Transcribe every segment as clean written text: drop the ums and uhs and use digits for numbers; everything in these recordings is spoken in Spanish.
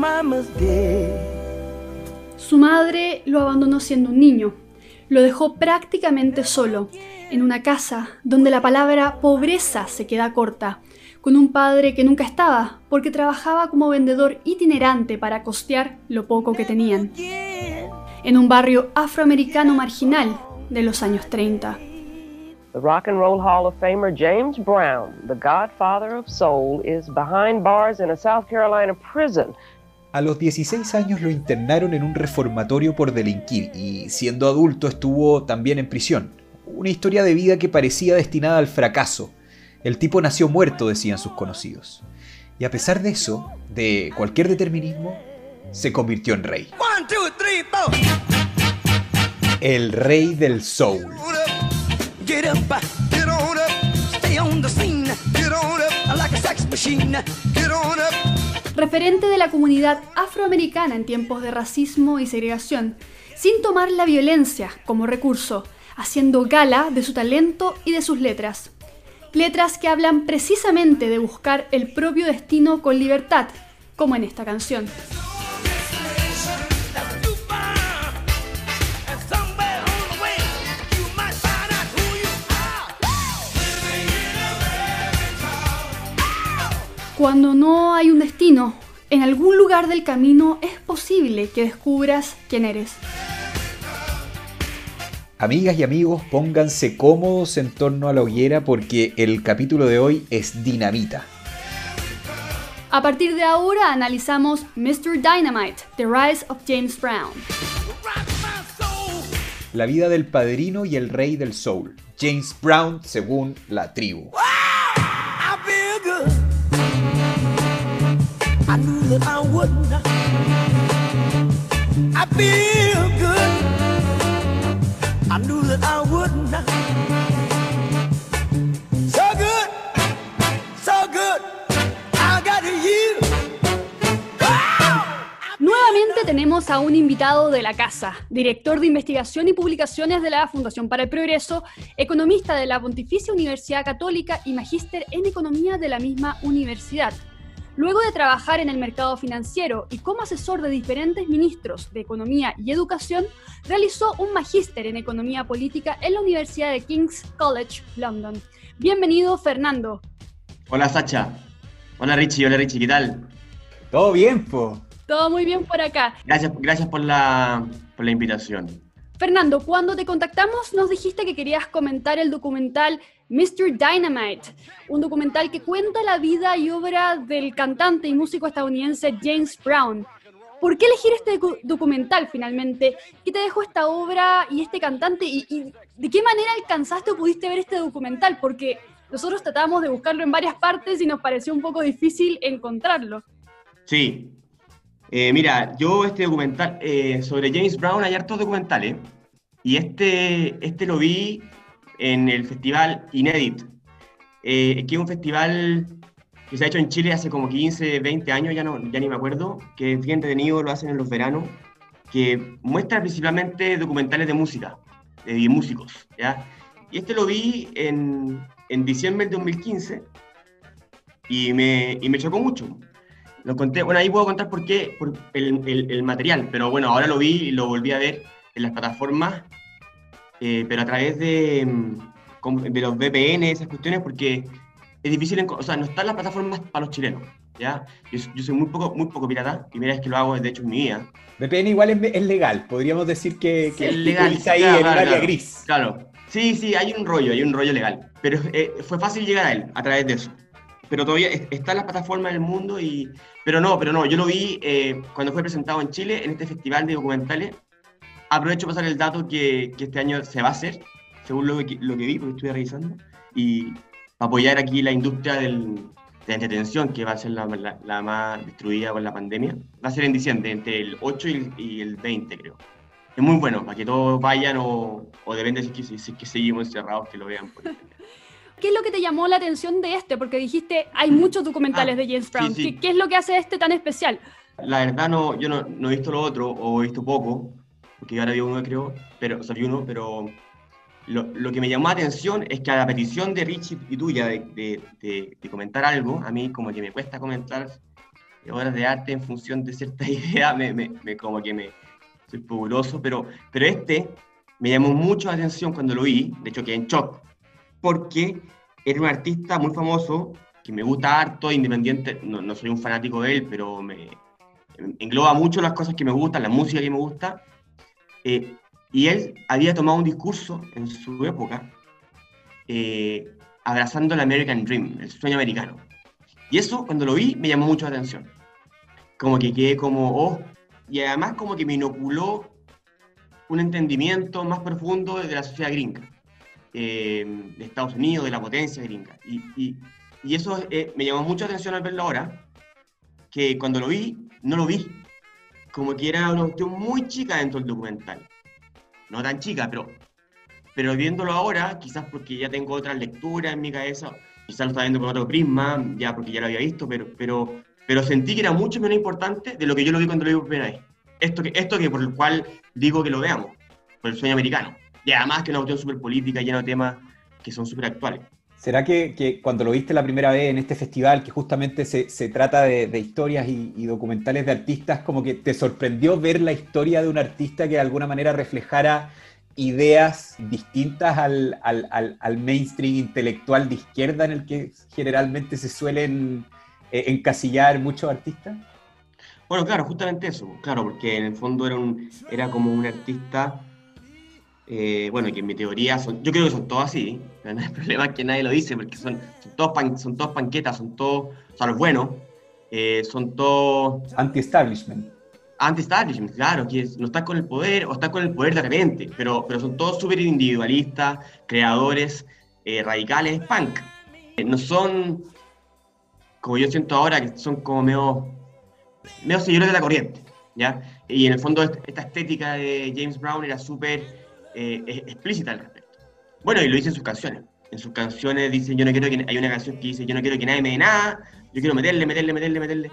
mama's dead. Su madre lo abandonó siendo un niño. Lo dejó prácticamente solo, en una casa donde la palabra pobreza se queda corta, con un padre que nunca estaba porque trabajaba como vendedor itinerante para costear lo poco que tenían, en un barrio afroamericano marginal de los años 30. The Rock and Roll Hall of Famer James Brown, the godfather of soul, is behind bars in a South Carolina prison. A los 16 años lo internaron en un reformatorio por delinquir y siendo adulto estuvo también en prisión. Una historia de vida que parecía destinada al fracaso. El tipo nació muerto, decían sus conocidos. Y a pesar de eso, de cualquier determinismo, se convirtió en rey. 1, 2, 3, 4. El rey del soul. Get up, get on up, stay on the scene. Get on up, like a sex machine. Get on up. Referente de la comunidad afroamericana en tiempos de racismo y segregación, sin tomar la violencia como recurso, haciendo gala de su talento y de sus letras. Letras que hablan precisamente de buscar el propio destino con libertad, como en esta canción. Cuando no hay un destino, en algún lugar del camino es posible que descubras quién eres. Amigas y amigos, pónganse cómodos en torno a la hoguera porque el capítulo de hoy es dinamita. A partir de ahora analizamos Mr. Dynamite, The Rise of James Brown. La vida del padrino y el rey del soul, James Brown según la tribu. I feel good. I knew that I wouldn't. I feel good. I knew that I wouldn't. So good, so good. I got you. Nuevamente tenemos a un invitado de la casa, director de investigación y publicaciones de la Fundación para el Progreso, economista de la Pontificia Universidad Católica y magíster en economía de la misma universidad. Luego de trabajar en el mercado financiero y como asesor de diferentes ministros de Economía y Educación, realizó un magíster en Economía Política en la Universidad de King's College, London. Bienvenido, Fernando. Hola, Sacha. Hola, Richie, ¿qué tal? ¿Todo bien, po? Todo muy bien por acá. Gracias por la invitación. Fernando, cuando te contactamos nos dijiste que querías comentar el documental Mr. Dynamite, un documental que cuenta la vida y obra del cantante y músico estadounidense James Brown. ¿Por qué elegir este documental finalmente? ¿Qué te dejó esta obra y este cantante? ¿Y de qué manera alcanzaste o pudiste ver este documental? Porque nosotros tratamos de buscarlo en varias partes y nos pareció un poco difícil encontrarlo. Sí. Mira, yo este documental sobre James Brown, hay hartos documentales, y este lo vi en el festival Inédit, que es un festival que se ha hecho en Chile hace como 15, 20 años, ya ni me acuerdo, que es bien entretenido, lo hacen en los veranos, que muestra principalmente documentales de música, de músicos, ¿ya? Y este lo vi en diciembre del 2015 y me chocó mucho. Lo conté, bueno, ahí puedo contar por qué, por el material, pero bueno, ahora lo vi y lo volví a ver en las plataformas, pero a través de los VPN, esas cuestiones, porque es difícil, o sea, no están las plataformas para los chilenos, ¿ya? Yo soy muy poco pirata, primera vez que lo hago, de hecho, en mi vida. VPN igual es legal, podríamos decir que es legal, está ahí en el área gris. Claro, sí, hay un rollo legal, pero fue fácil llegar a él a través de eso. Pero todavía está en las plataformas del mundo, pero no, yo lo vi cuando fue presentado en Chile, en este festival de documentales. Aprovecho para pasar el dato que este año se va a hacer, según lo que vi, porque estuve revisando, y para apoyar aquí la industria de la entretención, que va a ser la más destruida con la pandemia. Va a ser en diciembre, entre el 8 y el 20, creo. Es muy bueno, para que todos vayan, o depende si es que seguimos encerrados, que lo vean por internet. ¿Qué es lo que te llamó la atención de este? Porque dijiste, hay muchos documentales de James Brown. Sí. ¿Qué es lo que hace este tan especial? La verdad, yo no he visto lo otro, o he visto poco, porque yo ahora vi uno, creo, pero lo que me llamó la atención es que a la petición de Richie y tuya de comentar algo, a mí como que me cuesta comentar obras de arte en función de cierta idea, como que soy pudoroso, pero este me llamó mucho la atención cuando lo vi, de hecho quedé en shock, porque era un artista muy famoso, que me gusta harto, independiente, no soy un fanático de él, pero me engloba mucho las cosas que me gustan, la música que me gusta, y él había tomado un discurso en su época, abrazando el American Dream, el sueño americano. Y eso, cuando lo vi, me llamó mucho la atención. Como que quedé como, y además como que me inoculó un entendimiento más profundo de la sociedad gringa, de Estados Unidos, de la potencia gringa. Y eso me llamó mucho la atención al verlo ahora, que cuando lo vi, no lo vi. Como que era una cuestión muy chica dentro del documental. No tan chica, pero viéndolo ahora, quizás porque ya tengo otras lecturas en mi cabeza, quizás lo estaba viendo con otro prisma, ya porque ya lo había visto, pero sentí que era mucho menos importante de lo que yo lo vi cuando lo vi por primera vez. Esto que por el cual digo que lo veamos, por el sueño americano. Y además que es una cuestión súper política, llena de temas que son súper actuales. ¿Será que cuando lo viste la primera vez en este festival, que justamente se trata de historias y documentales de artistas, como que te sorprendió ver la historia de un artista que de alguna manera reflejara ideas distintas al mainstream intelectual de izquierda en el que generalmente se suelen encasillar muchos artistas? Bueno, claro, justamente eso, claro, porque en el fondo era como un artista, bueno, que en mi teoría yo creo que son todos así, pero no hay problema que nadie lo dice, porque son todos panquetas, son todos, o sea, los buenos, son todos... Anti-establishment. Anti-establishment, claro, que no estás con el poder, o estás con el poder de repente, pero son todos súper individualistas, creadores, radicales, punk. No son, como yo siento ahora, que son como medio seguidores de la corriente, ¿ya? Y en el fondo esta estética de James Brown era súper explícita al respecto. Bueno, y lo dice en sus canciones. En sus canciones dice, hay una canción que dice, yo no quiero que nadie me dé nada, yo quiero meterle.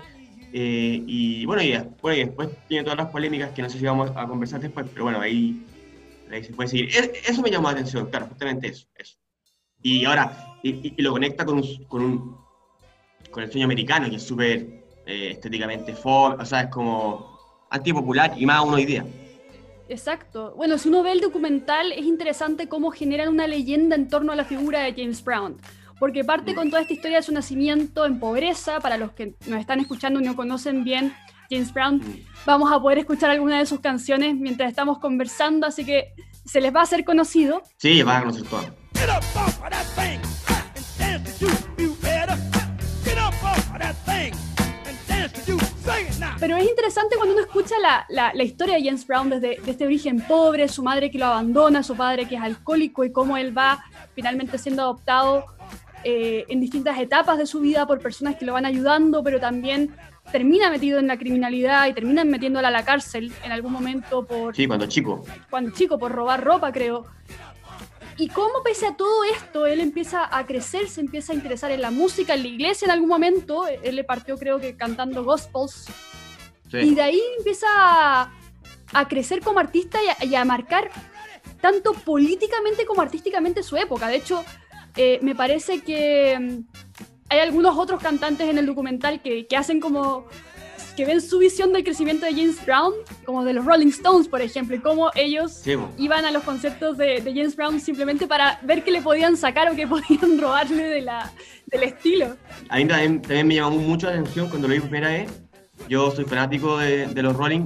Y después tiene todas las polémicas que no sé si vamos a conversar después, pero bueno, ahí se puede seguir. Eso me llamó la atención, claro, justamente eso. Y ahora, y lo conecta con el sueño americano, que es súper estéticamente o sea, es como antipopular y más uno hoy día. Exacto. Bueno, si uno ve el documental, es interesante cómo generan una leyenda en torno a la figura de James Brown, porque parte con toda esta historia de su nacimiento en pobreza. Para los que nos están escuchando y no conocen bien James Brown, vamos a poder escuchar algunas de sus canciones mientras estamos conversando, así que se les va a hacer conocido. Sí, van a conocer todo. Pero es interesante cuando uno escucha la historia de James Brown desde este origen pobre, su madre que lo abandona, su padre que es alcohólico, y cómo él va finalmente siendo adoptado en distintas etapas de su vida por personas que lo van ayudando, pero también termina metido en la criminalidad y terminan metiéndola a la cárcel en algún momento Sí, cuando chico, por robar ropa, creo. Y cómo pese a todo esto, él empieza a crecer, se empieza a interesar en la música, en la iglesia en algún momento. Él le partió, creo que cantando gospels. Sí. Y de ahí empieza a crecer como artista y a marcar tanto políticamente como artísticamente su época. De hecho, me parece que hay algunos otros cantantes en el documental que hacen como... que ven su visión del crecimiento de James Brown, como de los Rolling Stones, por ejemplo, y cómo ellos iban a los conciertos de James Brown simplemente para ver qué le podían sacar o qué podían robarle del estilo. A mí también me llamó mucho la atención cuando lo vi por primera vez. Yo soy fanático de los Rolling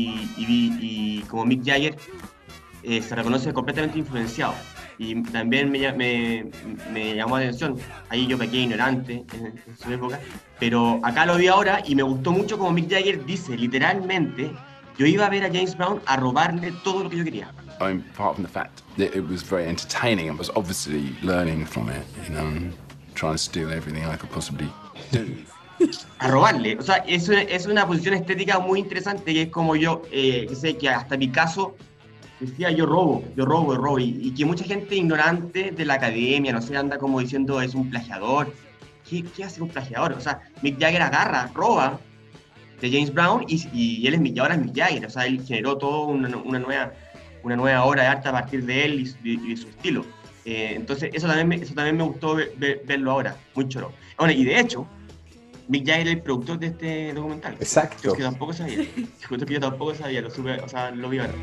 y como Mick Jagger se reconoce completamente influenciado. Y también me llamó la atención. Ahí yo pequé ignorante en su época, pero acá lo vi ahora y me gustó mucho como Mick Jagger dice, literalmente, yo iba a ver a James Brown a robarle todo lo que yo quería. I mean, apart from the fact that it was very entertaining, I was obviously learning from it, you know, and trying to steal everything I could possibly do. A robarle, o sea, es una posición estética muy interesante, que es como yo, que sé que hasta Picasso decía yo robo, y que mucha gente ignorante de la academia, no sé, anda como diciendo es un plagiador. ¿Qué hace un plagiador? O sea, Mick Jagger roba de James Brown y él ahora es Mick Jagger, o sea, él generó toda una nueva obra de arte a partir de él y de su estilo. Entonces, eso también me gustó verlo ahora, muy choro. Bueno, y de hecho, Mick Jagger es el productor de este documental. Exacto. Yo que tampoco sabía. Yo tampoco sabía, lo supe, o sea, lo vi ahora.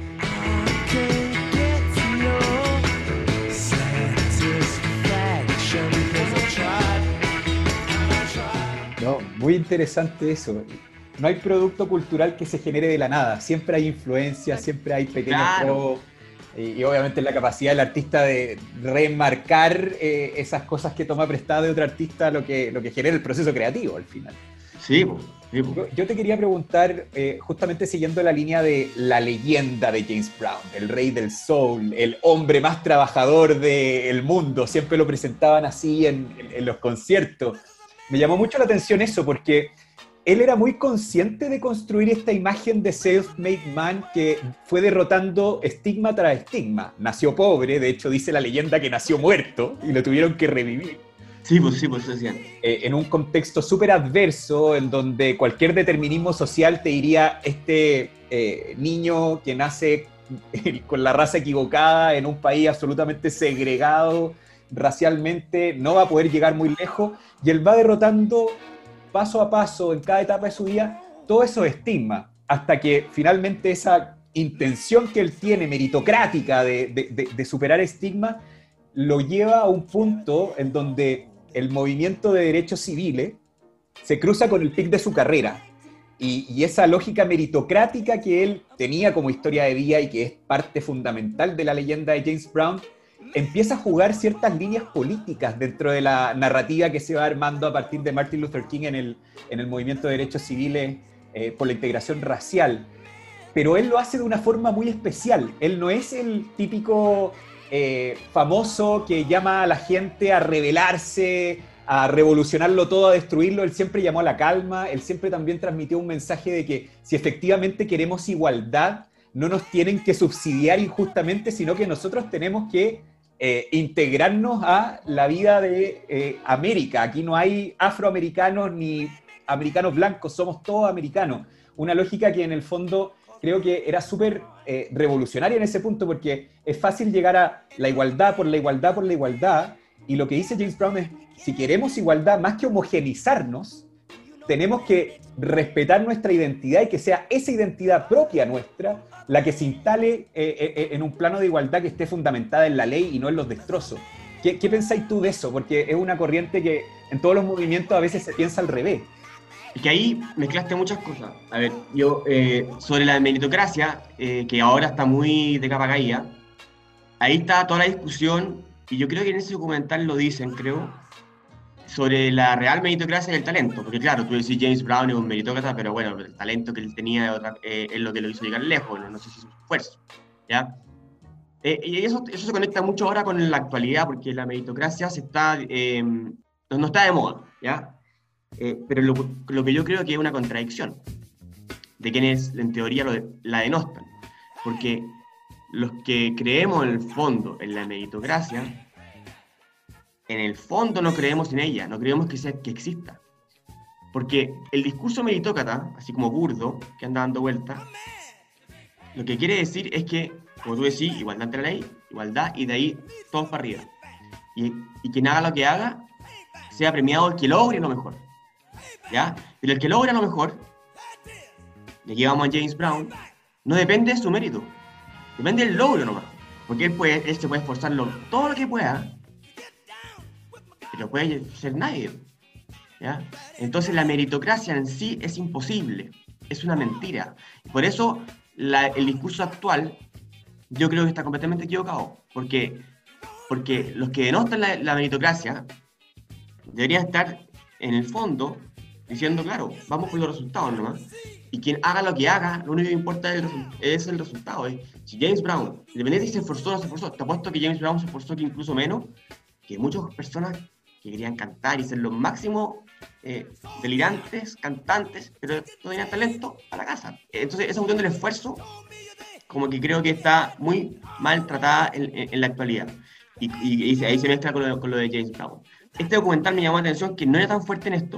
No, muy interesante eso. No hay producto cultural que se genere de la nada. Siempre hay influencias, siempre hay pequeños Claro. y obviamente la capacidad del artista de remarcar esas cosas que toma prestado de otro artista lo que genera el proceso creativo al final. Sí, pues. Sí, po. Yo te quería preguntar, justamente siguiendo la línea de la leyenda de James Brown, el rey del soul, el hombre más trabajador del mundo, siempre lo presentaban así en los conciertos. Me llamó mucho la atención eso, porque él era muy consciente de construir esta imagen de self-made man que fue derrotando estigma tras estigma. Nació pobre, de hecho dice la leyenda que nació muerto y lo tuvieron que revivir. Sí, pues eso decían. En un contexto súper adverso, en donde cualquier determinismo social te diría, niño que nace con la raza equivocada, en un país absolutamente segregado racialmente, no va a poder llegar muy lejos, y él va derrotando paso a paso, en cada etapa de su vida, todos esos estigmas, hasta que finalmente esa intención que él tiene, meritocrática, de superar estigmas, lo lleva a un punto en donde el movimiento de derechos civiles se cruza con el pic de su carrera. Y esa lógica meritocrática que él tenía como historia de vida y que es parte fundamental de la leyenda de James Brown, empieza a jugar ciertas líneas políticas dentro de la narrativa que se va armando a partir de Martin Luther King en el movimiento de derechos civiles por la integración racial. Pero él lo hace de una forma muy especial. Él no es el típico famoso que llama a la gente a rebelarse, a revolucionarlo todo, a destruirlo. Él siempre llamó a la calma, él siempre también transmitió un mensaje de que si efectivamente queremos igualdad, no nos tienen que subsidiar injustamente, sino que nosotros tenemos que integrarnos a la vida de América. Aquí no hay afroamericanos ni americanos blancos, somos todos americanos. Una lógica que en el fondo creo que era súper revolucionaria en ese punto, porque es fácil llegar a la igualdad por la igualdad por la igualdad, y lo que dice James Brown es, si queremos igualdad, más que homogenizarnos, tenemos que respetar nuestra identidad y que sea esa identidad propia nuestra la que se instale en un plano de igualdad que esté fundamentada en la ley y no en los destrozos. ¿Qué pensáis tú de eso? Porque es una corriente que en todos los movimientos a veces se piensa al revés. Es que ahí mezclaste muchas cosas. A ver, yo, sobre la meritocracia, que ahora está muy de capa caída, ahí está toda la discusión, y yo creo que en ese documental lo dicen, creo, sobre la real meritocracia y el talento. Porque claro, tú decís James Brown es un meritócrata, pero bueno, el talento que él tenía es lo que lo hizo llegar lejos, no sé si es su esfuerzo, ¿ya? Y eso se conecta mucho ahora con la actualidad, porque la meritocracia no está de moda, ¿ya? Pero lo que yo creo que es una contradicción de quienes en teoría la denostan, porque los que creemos en el fondo en la meritocracia, en el fondo no creemos en ella, no creemos que exista, porque el discurso meritócrata, así como burdo, que anda dando vueltas, lo que quiere decir es que, como tú decís, igualdad ante la ley, igualdad, y de ahí todos para arriba, y quien haga lo que haga sea premiado el que logre lo mejor, ¿ya? Pero el que logra lo mejor, y aquí vamos a James Brown, no depende de su mérito, depende del logro nomás, porque él se puede esforzar todo lo que pueda, pero puede ser nadie, ¿ya? Entonces la meritocracia en sí es imposible, es una mentira. Por eso el discurso actual yo creo que está completamente equivocado, porque los que denostan la meritocracia deberían estar en el fondo diciendo, claro, vamos por los resultados nomás, y quien haga lo que haga, lo único que importa es el resultado. Si James Brown, independientemente si se esforzó o no se esforzó, te apuesto que James Brown se esforzó que incluso menos que muchas personas que querían cantar y ser los máximos delirantes, cantantes, pero no tenían talento a la casa. Entonces esa cuestión del esfuerzo como que creo que está muy mal tratada en la actualidad, y ahí se mezcla con lo de James Brown. Este documental me llamó la atención que no era tan fuerte en esto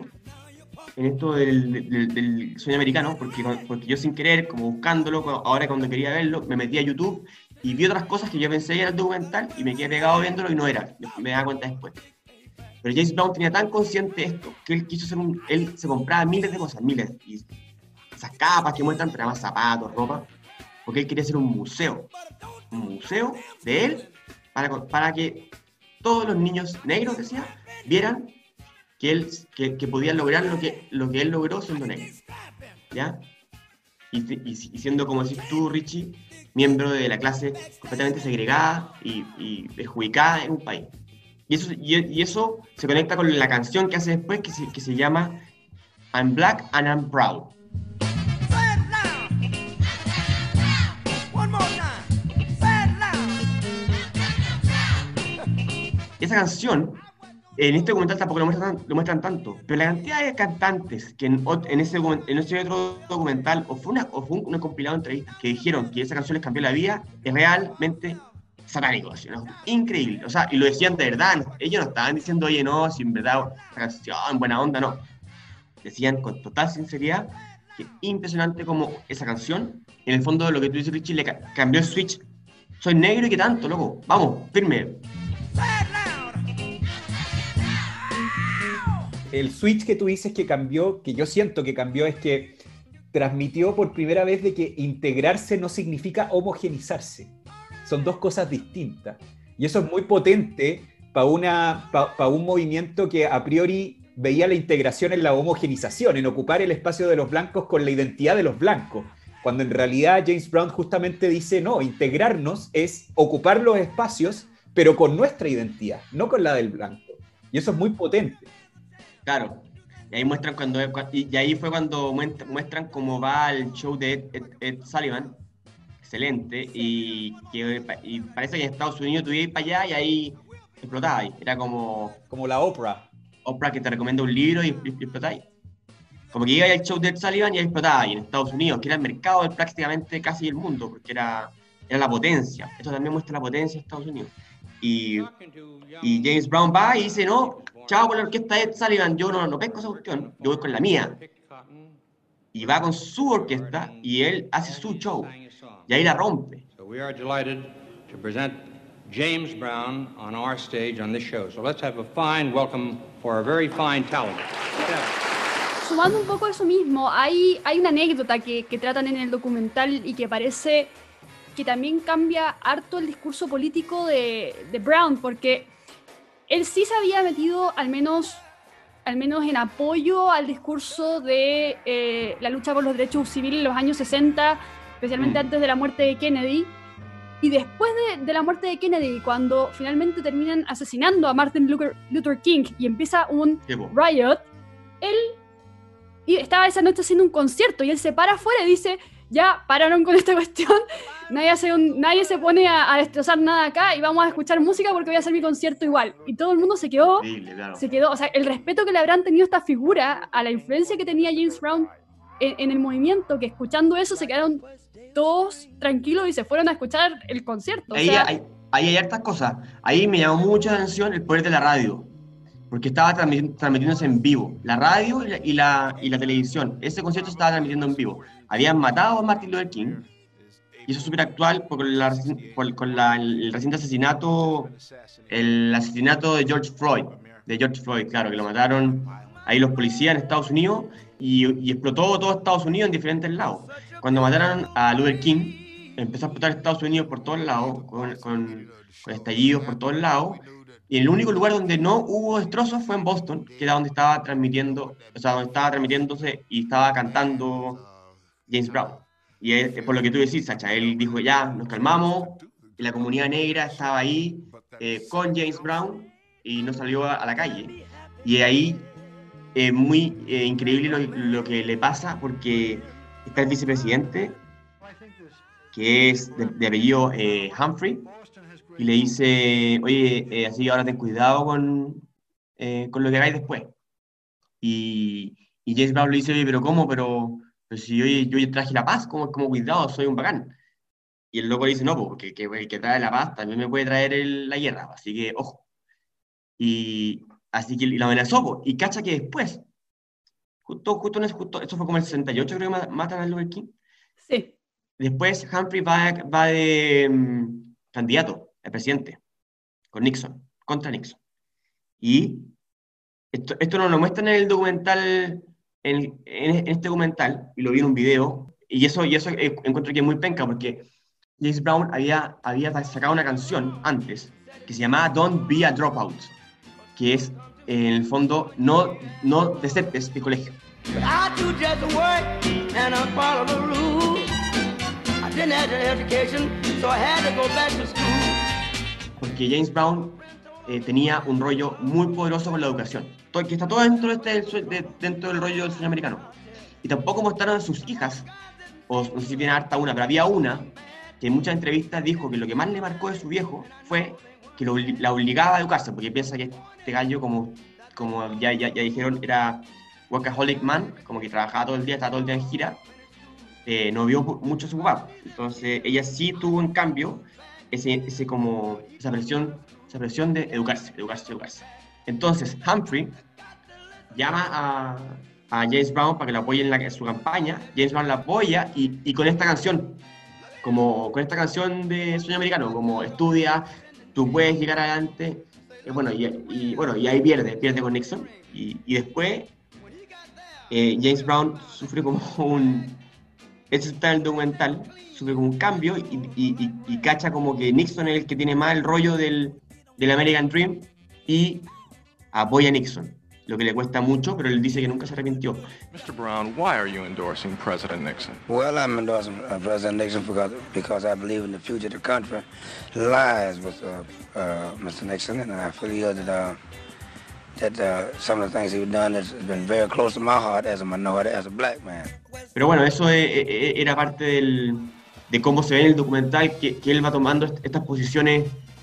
del sueño americano, porque yo sin querer, como buscándolo, ahora cuando quería verlo, me metí a YouTube y vi otras cosas que yo pensé que era el documental y me quedé pegado viéndolo y no era, me daba cuenta después. Pero James Brown tenía tan consciente esto, que él quiso ser él se compraba miles de cosas, miles, y esas capas que muestran, pero además zapatos, ropa, porque él quería hacer un museo de él, para que todos los niños negros, decía, vieran que podían lograr lo que él logró siendo negro, ¿ya? Y siendo, como decís tú, Richie, miembro de la clase completamente segregada y perjudicada en un país. Y eso se conecta con la canción que hace después, que se llama I'm Black and I'm Proud. Esa canción, en este documental tampoco lo muestran tanto, pero la cantidad de cantantes que en ese otro documental, o fue un compilado de entrevistas que dijeron que esa canción les cambió la vida, es realmente satánico, ¿no? Increíble. O sea, y lo decían de verdad, ellos no estaban diciendo, oye, no, si en verdad esta canción, buena onda, no. Decían con total sinceridad que impresionante como esa canción, en el fondo de lo que tú dices, Richie, le cambió el switch. Soy negro y qué tanto, loco, vamos, firme. El switch que tú dices que cambió, que yo siento que cambió, es que transmitió por primera vez de que integrarse no significa homogenizarse. Son dos cosas distintas. Y eso es muy potente para un movimiento que a priori veía la integración en la homogenización, en ocupar el espacio de los blancos con la identidad de los blancos. Cuando en realidad James Brown justamente dice, no, integrarnos es ocupar los espacios, pero con nuestra identidad, no con la del blanco. Y eso es muy potente. Claro, y ahí muestran y ahí fue cuando muestran cómo va el show de Ed Sullivan, excelente, y parece que en Estados Unidos tú ibas para allá y ahí explotaba, era como la Oprah que te recomienda un libro y explotáis. Como que iba al show de Ed Sullivan y ahí explotaba, y en Estados Unidos, que era el mercado de prácticamente casi el mundo, porque era la potencia. Esto también muestra la potencia de Estados Unidos. Y James Brown va y dice, no, chao con la orquesta de Ed Sullivan, yo no pesco esa cuestión, yo voy con la mía. Y va con su orquesta y él hace su show. Y ahí la rompe. So we are delighted to present James Brown on our stage on this show. So let's have a fine welcome for a very fine talent. Sumando un poco a eso mismo, hay una anécdota que tratan en el documental y que parece que también cambia harto el discurso político de Brown, porque él sí se había metido al menos en apoyo al discurso de la lucha por los derechos civiles en los años 60, especialmente antes de la muerte de Kennedy, y después de la muerte de Kennedy, cuando finalmente terminan asesinando a Martin Luther King y empieza un riot, él estaba esa noche haciendo un concierto y él se para afuera y dice, ya pararon con esta cuestión, nadie se pone a destrozar nada acá y vamos a escuchar música porque voy a hacer mi concierto igual. Y todo el mundo se quedó, o sea, el respeto que le habrán tenido esta figura a la influencia que tenía James Brown en el movimiento, que escuchando eso se quedaron todos tranquilos y se fueron a escuchar el concierto. Ahí hay hartas cosas. Ahí me llamó mucho la atención el poder de la radio, porque estaba transmitiéndose en vivo. La radio y la televisión. Ese concierto se estaba transmitiendo en vivo. Habían matado a Martin Luther King, y eso es súper actual con el reciente asesinato, el asesinato de George Floyd, claro, que lo mataron ahí los policías en Estados Unidos, y explotó todo Estados Unidos en diferentes lados. Cuando mataron a Luther King, empezó a explotar Estados Unidos por todos lados, con estallidos por todos lados, y el único lugar donde no hubo destrozos fue en Boston, que era donde estaba transmitiéndose y estaba cantando James Brown. Y es por lo que tú decís, Sacha, él dijo, ya, nos calmamos, y la comunidad negra estaba ahí con James Brown, y no salió a la calle. Y ahí es muy increíble lo que le pasa, porque está el vicepresidente, que es de apellido Humphrey, y le dice, oye, así ahora ten cuidado con lo que hagáis después. Y James Brown le dice, oye, pero ¿cómo? Pero si yo traje la paz, como cuidado, soy un bacán. Y el loco le dice, no, porque el que trae la paz también me puede traer la guerra, así que, ojo. Y la amenazó, y cacha que después, justo esto fue como el 68, creo que matan a Luther King. Sí. Después Humphrey va de candidato al presidente, con Nixon, contra Nixon. Y Esto nos lo muestran en el documental, en este documental, y lo vi en un video, y eso encuentro que es muy penca, porque James Brown había sacado una canción antes, que se llamaba Don't Be a Dropout, que es, en el fondo, no desertes el colegio. I do just work and I follow the rules. I didn't have an education, so I had to go back to school. Porque James Brown tenía un rollo muy poderoso con la educación, que está todo dentro dentro del rollo del sueño americano. Y tampoco mostraron sus hijas, o no sé si tiene harta una, pero había una que en muchas entrevistas dijo que lo que más le marcó de su viejo fue que la obligaba a educarse, porque piensa que este gallo, como ya dijeron, era workaholic man, como que trabajaba todo el día, estaba todo el día en gira, no vio mucho a su papá. Entonces ella sí tuvo, en cambio, esa presión de educarse. Entonces Humphrey llama a James Brown para que lo apoye en su campaña. James Brown la apoya y con esta canción, con esta canción de sueño americano, como estudia, tú puedes llegar adelante, y ahí pierde con Nixon, y después James Brown sufre como eso está en el documental, sufre como un cambio y cacha como que Nixon es el que tiene más el rollo del American Dream y apoya a Nixon, lo que le cuesta mucho, pero él dice que nunca se arrepintió. Mr. Brown, why are you endorsing President Nixon? Well, I'm endorsing President Nixon because I believe in the future of the country lies with Mr. Nixon, and I feel that some of the things he's done has been very close to my heart as a minority, as a black man. Pero bueno, eso era parte de cómo se ve en el documental, que él va tomando estas posiciones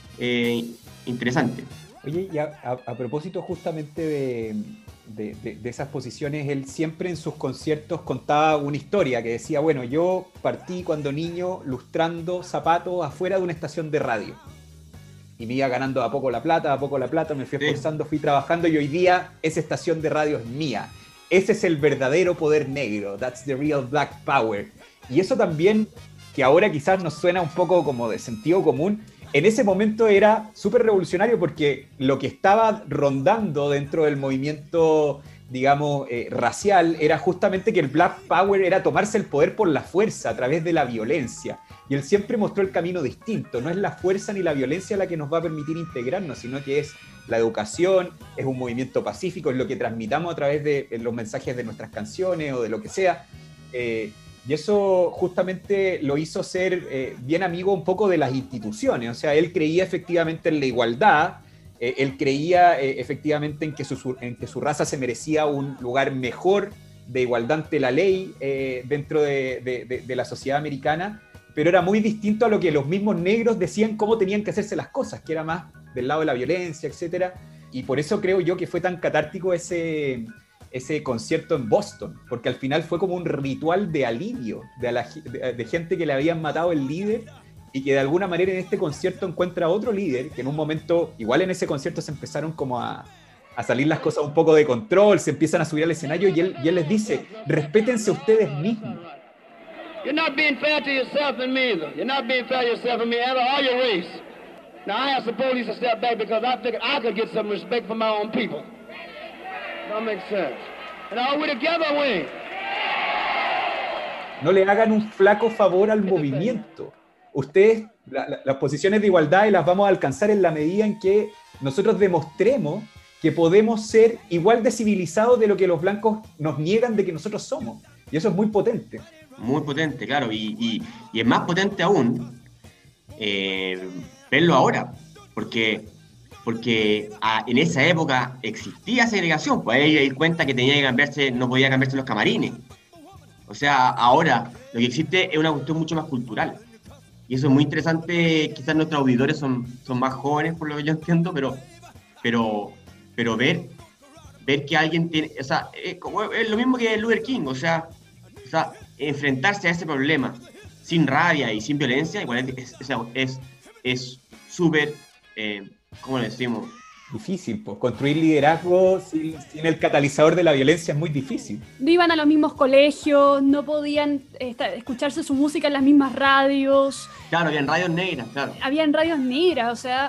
interesantes. Oye, y a propósito justamente de esas posiciones, él siempre en sus conciertos contaba una historia que decía, bueno, yo partí cuando niño lustrando zapatos afuera de una estación de radio. Y me iba ganando a poco la plata, me fui esforzando, fui trabajando, y hoy día esa estación de radio es mía. Ese es el verdadero poder negro, that's the real black power. Y eso también, que ahora quizás nos suena un poco como de sentido común, en ese momento era súper revolucionario, porque lo que estaba rondando dentro del movimiento, digamos, racial, era justamente que el black power era tomarse el poder por la fuerza, a través de la violencia. Y él siempre mostró el camino distinto. No es la fuerza ni la violencia la que nos va a permitir integrarnos, sino que es la educación, es un movimiento pacífico, es lo que transmitamos a través de los mensajes de nuestras canciones o de lo que sea. Y eso justamente lo hizo ser bien amigo un poco de las instituciones. O sea, él creía efectivamente en la igualdad, él creía efectivamente en que su raza se merecía un lugar mejor de igualdad ante la ley dentro de la sociedad americana, pero era muy distinto a lo que los mismos negros decían cómo tenían que hacerse las cosas, que era más del lado de la violencia, etc. Y por eso creo yo que fue tan catártico ese concierto en Boston, porque al final fue como un ritual de alivio de gente que le habían matado el líder, y que de alguna manera en este concierto encuentra otro líder, que en un momento, igual en ese concierto se empezaron como a salir las cosas un poco de control, se empiezan a subir al escenario, y él les dice, respétense ustedes mismos. You're not being fair to yourself and me either. You're not being fair to yourself and me either, or your race. Now, I asked the police to step back because I figured I could get some respect from my own people. That makes sense. And all we together win. No le hagan un flaco favor al movimiento. Ustedes, las posiciones de igualdad, las vamos a alcanzar en la medida en que nosotros demostremos que podemos ser igual de civilizados de lo que los blancos nos niegan de que nosotros somos. Y eso es muy potente. Muy potente, claro, y es más potente aún verlo ahora, porque en esa época existía segregación, pues ahí cuenta que tenía que cambiarse, no podía cambiarse los camarines. O sea, ahora lo que existe es una cuestión mucho más cultural, y eso es muy interesante. Quizás nuestros auditores son más jóvenes, por lo que yo entiendo, pero ver que alguien tiene, o sea, es lo mismo que Luther King, o sea, enfrentarse a ese problema sin rabia y sin violencia, igual es súper, ¿cómo lo decimos? Difícil, pues construir liderazgo sin el catalizador de la violencia es muy difícil. No iban a los mismos colegios, no podían escucharse su música en las mismas radios. Claro, habían radios negras, claro. Habían radios negras, o sea,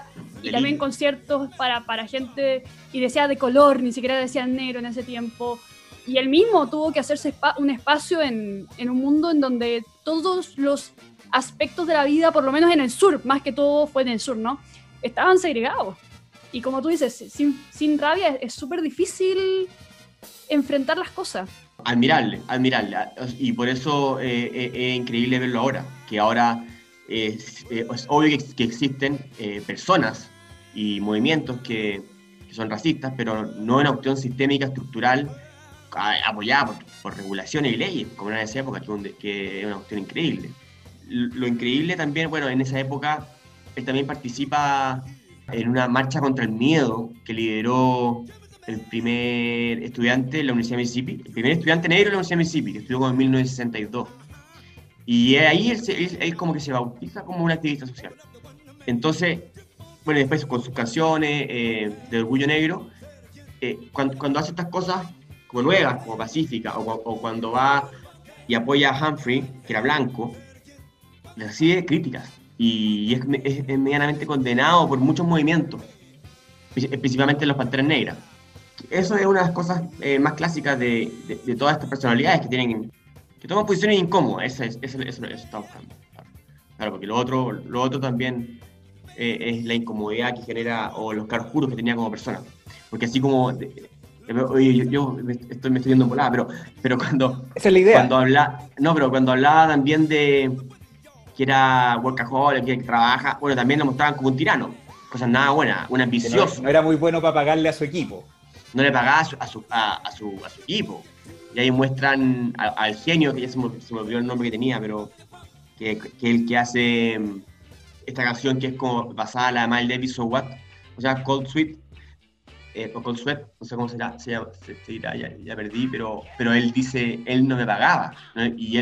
y también conciertos para gente, y decía de color, ni siquiera decía negro en ese tiempo. Y él mismo tuvo que hacerse un espacio en un mundo en donde todos los aspectos de la vida, por lo menos en el sur, más que todo fue en el sur, ¿no?, estaban segregados. Y como tú dices, sin rabia es súper difícil enfrentar las cosas. Admirable. Y por eso es increíble verlo ahora, que ahora es obvio que existen personas y movimientos que son racistas, pero no en una cuestión sistémica, estructural, apoyada por regulaciones y leyes, como era en esa época, que es una cuestión increíble. Lo increíble también, bueno, en esa época, él también participa en una marcha contra el miedo que lideró el primer estudiante de la Universidad de Mississippi, el primer estudiante negro de la Universidad de Mississippi, que estudió en 1962. Y ahí él como que se bautiza como un activista social. Entonces, bueno, después con sus canciones de Orgullo Negro, cuando hace estas cosas como nuevas, como pacíficas, o cuando va y apoya a Humphrey, que era blanco, recibe críticas y es medianamente condenado por muchos movimientos, principalmente los Panteras Negras. Eso es una de las cosas más clásicas de todas estas personalidades que toman posiciones incómodas. Eso está buscando. Claro, porque lo otro también es la incomodidad que genera, o los claroscuros que tenía como persona. Porque así como... yo me estoy yendo en volada, pero cuando... Esa es la idea. Cuando hablaba también de que era workaholic, que trabaja, bueno, también lo mostraban como un tirano. Cosas nada buenas, un ambicioso. No era muy bueno para pagarle a su equipo. No le pagaba a su equipo. Y ahí muestran al genio, que ya se me olvidó el nombre que tenía, pero que el que hace esta canción que es como basada en la de Miles Davis, So What, o sea, Cold Sweat, o Cold Sweat, no sé cómo se dirá, ya perdí, pero él dice, él no me pagaba, ¿no? Y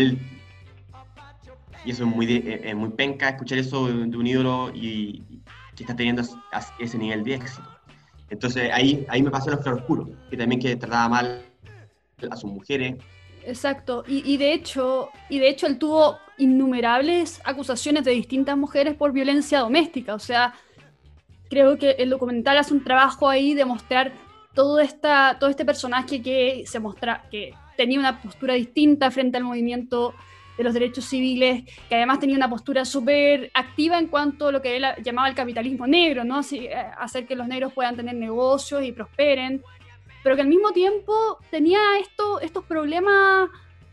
eso es muy penca escuchar eso de un ídolo y que está teniendo ese nivel de éxito. Entonces ahí me pasó los claroscuros, que también que trataba mal a sus mujeres. Exacto, y de hecho él tuvo innumerables acusaciones de distintas mujeres por violencia doméstica. O sea, creo que el documental hace un trabajo ahí de mostrar todo este personaje que tenía una postura distinta frente al movimiento de los derechos civiles, que además tenía una postura súper activa en cuanto a lo que él llamaba el capitalismo negro, ¿no? Así, hacer que los negros puedan tener negocios y prosperen, pero que al mismo tiempo tenía estos problemas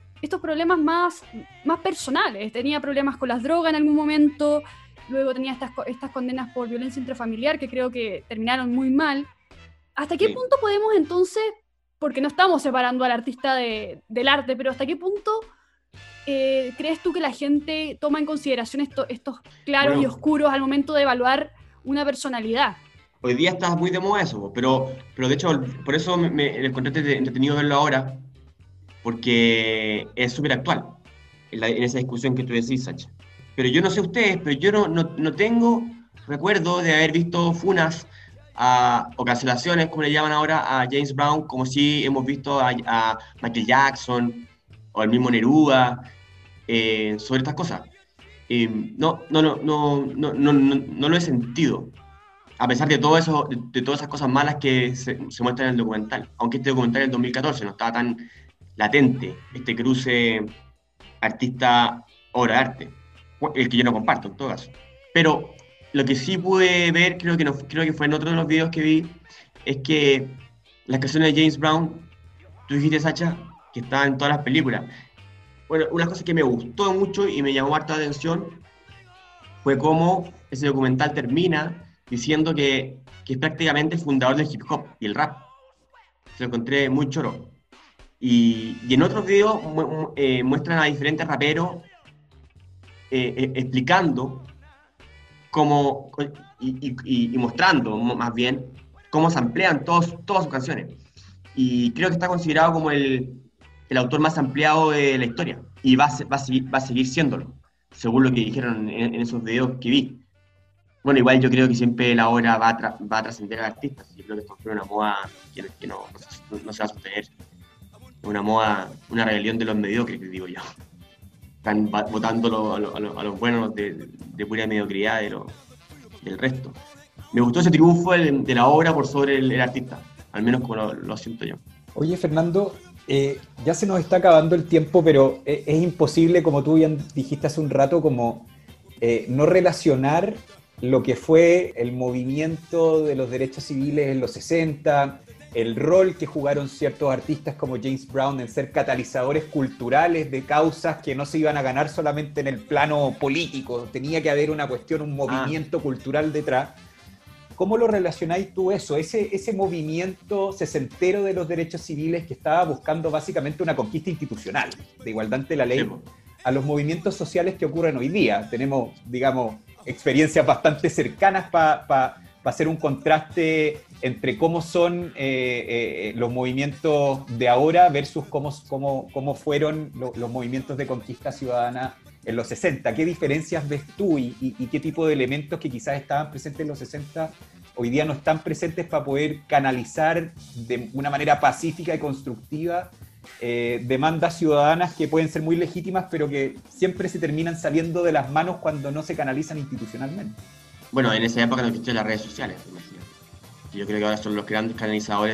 más personales. Tenía problemas con las drogas en algún momento, luego tenía estas condenas por violencia intrafamiliar que creo que terminaron muy mal. ¿Hasta qué punto podemos entonces, porque no estamos separando al artista del arte, pero hasta qué punto crees tú que la gente toma en consideración estos claros y oscuros al momento de evaluar una personalidad? Hoy día está muy de moda eso, pero de hecho, por eso me encontré entretenido verlo ahora, porque es súper actual en esa discusión que tú decís, Sacha. Pero yo no sé ustedes, pero yo no tengo recuerdo de haber visto funas o cancelaciones, como le llaman ahora, a James Brown, como si hemos visto a Michael Jackson o al mismo Neruda, sobre estas cosas. No lo he sentido, a pesar de todo eso, de todas esas cosas malas que se muestran en el documental. Aunque este documental en 2014 no estaba tan latente, este cruce artista-obra de arte, el que yo no comparto en todo caso. Pero lo que sí pude ver, creo que fue en otro de los videos que vi, es que las canciones de James Brown, tú dijiste, Sacha, que estaban en todas las películas. Bueno, una cosa que me gustó mucho y me llamó harta atención fue cómo ese documental termina diciendo que es prácticamente el fundador del hip hop y el rap. Se lo encontré muy choro. Y en otros videos muestran a diferentes raperos explicando cómo, y mostrando más bien cómo se amplían todas sus canciones. Y creo que está considerado como el autor más ampliado de la historia, y va a seguir siéndolo, según lo que dijeron en esos videos que vi. Bueno, igual yo creo que siempre la obra va a trascender al artista. Yo creo que esto fue una moda que no se va a sostener. Una moda, una rebelión de los mediocres, que digo yo. Están votando a los buenos de pura mediocridad del resto. me gustó ese triunfo de la obra por sobre el artista, al menos como lo siento yo. Oye, Fernando, ya se nos está acabando el tiempo, pero es imposible, como tú bien dijiste hace un rato, como no relacionar lo que fue el movimiento de los derechos civiles en los 60, el rol que jugaron ciertos artistas como James Brown en ser catalizadores culturales de causas que no se iban a ganar solamente en el plano político, tenía que haber una cuestión, un movimiento cultural detrás. ¿Cómo lo relacionáis tú eso? Ese movimiento sesentero de los derechos civiles que estaba buscando básicamente una conquista institucional de igualdad ante la ley, a los movimientos sociales que ocurren hoy día. Tenemos, digamos, experiencias bastante cercanas para hacer un contraste entre cómo son los movimientos de ahora versus cómo fueron los movimientos de conquista ciudadana en los 60. ¿Qué diferencias ves tú y qué tipo de elementos que quizás estaban presentes en los 60 hoy día no están presentes para poder canalizar de una manera pacífica y constructiva demandas ciudadanas que pueden ser muy legítimas, pero que siempre se terminan saliendo de las manos cuando no se canalizan institucionalmente? Bueno, en esa época no existían las redes sociales, imagínate. Yo creo que ahora son los grandes canalizadores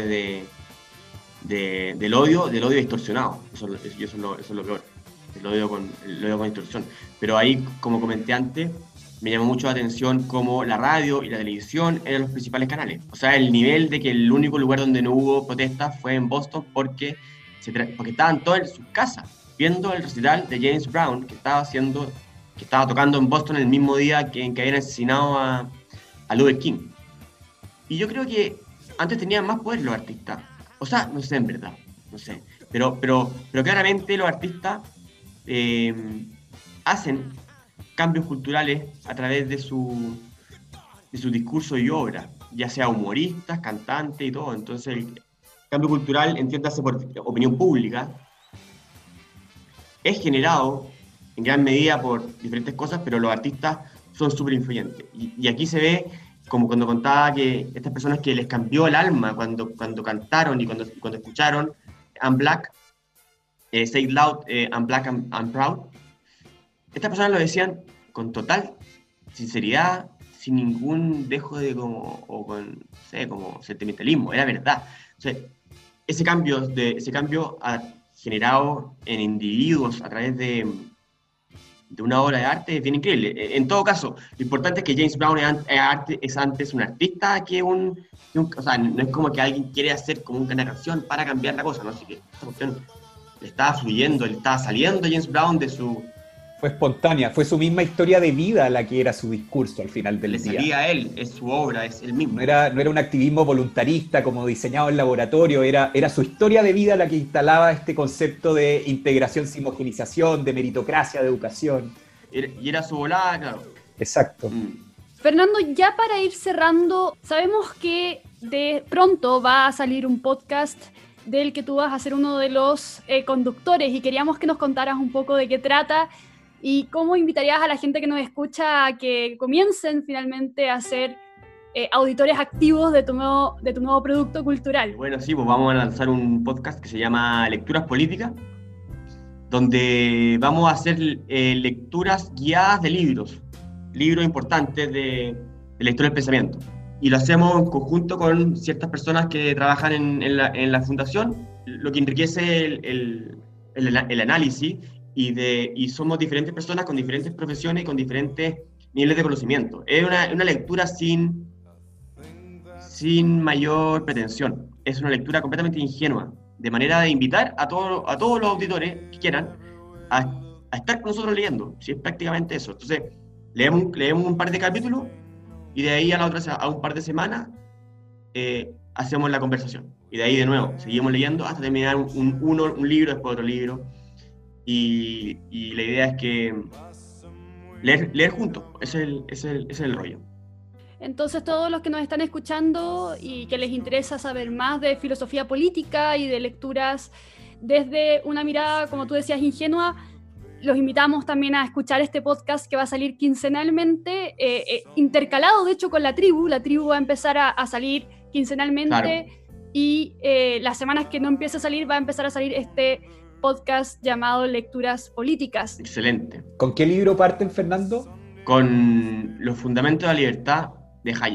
del odio distorsionado. Eso es lo peor. El odio con distorsión. Pero ahí, como comenté antes, me llamó mucho la atención cómo la radio y la televisión eran los principales canales. O sea, el nivel de que el único lugar donde no hubo protestas fue en Boston porque estaban todos en sus casas viendo el recital de James Brown que estaba tocando en Boston el mismo día en que habían asesinado a Luther King. Y yo creo que antes tenían más poder los artistas. O sea, no sé en verdad, no sé. Pero claramente los artistas hacen cambios culturales a través de su discurso y obra, ya sea humoristas, cantantes y todo. Entonces el cambio cultural, entiéndase por opinión pública, es generado en gran medida por diferentes cosas, pero los artistas son súper influyentes. Y aquí se ve, como cuando contaba que estas personas que les cambió el alma cuando cantaron y cuando escucharon I'm Black, Say It Loud, I'm Black, I'm Proud, estas personas lo decían con total sinceridad, sin ningún dejo de como sentimentalismo, era verdad. O sea, ese cambio ha generado en individuos a través de una obra de arte es bien increíble. En todo caso, lo importante es que James Brown es antes un artista que o sea, no es como que alguien quiere hacer como una canción para cambiar la cosa, ¿no? Así que esta cuestión le estaba fluyendo, le estaba saliendo a James Brown de su... Fue espontánea, fue su misma historia de vida la que era su discurso al final del día. Le salía a él, es su obra, es el mismo. No era un activismo voluntarista como diseñado en laboratorio, era su historia de vida la que instalaba este concepto de integración sin homogenización, de meritocracia, de educación. Y era su volada, claro. Exacto. Fernando, ya para ir cerrando, sabemos que de pronto va a salir un podcast del que tú vas a ser uno de los conductores y queríamos que nos contaras un poco de qué trata y cómo invitarías a la gente que nos escucha a que comiencen finalmente a ser auditores activos de tu nuevo producto cultural. Bueno, sí, pues vamos a lanzar un podcast que se llama Lecturas Políticas, donde vamos a hacer lecturas guiadas de libros importantes de la historia del pensamiento. Y lo hacemos en conjunto con ciertas personas que trabajan en la fundación, lo que enriquece el análisis y somos diferentes personas con diferentes profesiones y con diferentes niveles de conocimiento. Es una lectura sin mayor pretensión. Es una lectura completamente ingenua, de manera de invitar a todos los auditores que quieran a estar con nosotros leyendo. Sí, es prácticamente eso. Entonces, leemos un par de capítulos y de ahí a un par de semanas hacemos la conversación. Y de ahí de nuevo, seguimos leyendo hasta terminar un libro, después otro libro. Y la idea es que leer juntos, ese es el rollo. Entonces todos los que nos están escuchando y que les interesa saber más de filosofía política y de lecturas desde una mirada, como tú decías, ingenua, los invitamos también a escuchar este podcast que va a salir quincenalmente, intercalado de hecho con La Tribu. La Tribu va a empezar a salir quincenalmente, claro. Y las semanas que no empiece a salir va a empezar a salir este podcast llamado Lecturas Políticas. Excelente. ¿Con qué libro parten, Fernando? Con Los Fundamentos de la Libertad de Hayek.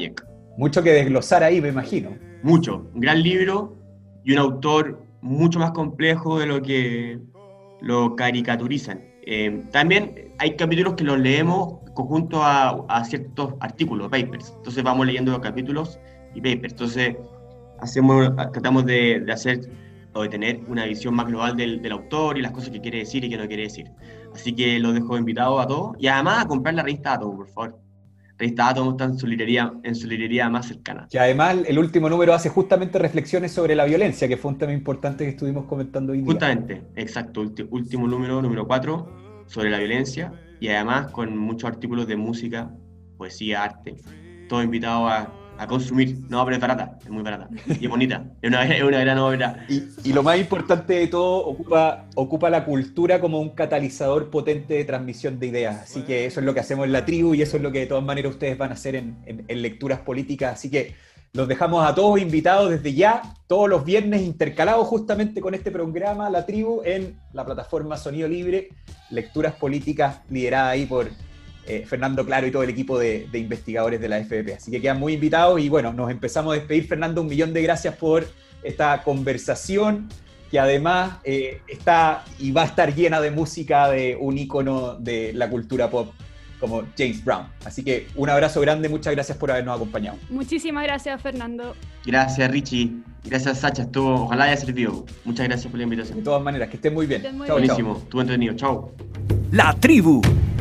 Mucho que desglosar ahí, me imagino. Mucho. Un gran libro y un autor mucho más complejo de lo que lo caricaturizan. También hay capítulos que los leemos conjunto a ciertos artículos, papers. Entonces vamos leyendo los capítulos y papers. Entonces tratamos de hacer o de tener una visión más global del autor y las cosas que quiere decir y que no quiere decir. Así que los dejo invitados a todos y además a comprar la revista Átomo, por favor. Revista Átomo está en su librería más cercana. Que además el último número hace justamente reflexiones sobre la violencia, que fue un tema importante que estuvimos comentando hoy día. Justamente, exacto, último número 4, sobre la violencia, y además con muchos artículos de música, poesía, arte, todos invitados a consumir. No, pero es barata, es muy barata, y es bonita, es una gran obra. Y lo más importante de todo, ocupa la cultura como un catalizador potente de transmisión de ideas. Así que eso es lo que hacemos en La Tribu y eso es lo que de todas maneras ustedes van a hacer en lecturas políticas. Así que los dejamos a todos invitados desde ya, todos los viernes, intercalados justamente con este programa La Tribu en la plataforma Sonido Libre, lecturas políticas lideradas ahí por Fernando Claro y todo el equipo de investigadores de la FDP. Así que quedan muy invitados y bueno, nos empezamos a despedir. Fernando, 1.000.000 de gracias por esta conversación que además está y va a estar llena de música de un ícono de la cultura pop como James Brown. Así que un abrazo grande, muchas gracias por habernos acompañado. Muchísimas gracias, Fernando. Gracias, Richie. Gracias, Sacha. Ojalá haya servido. Muchas gracias por la invitación. De todas maneras, que estén muy bien. Buenísimo, estuvo entretenido. Chao. La Tribu.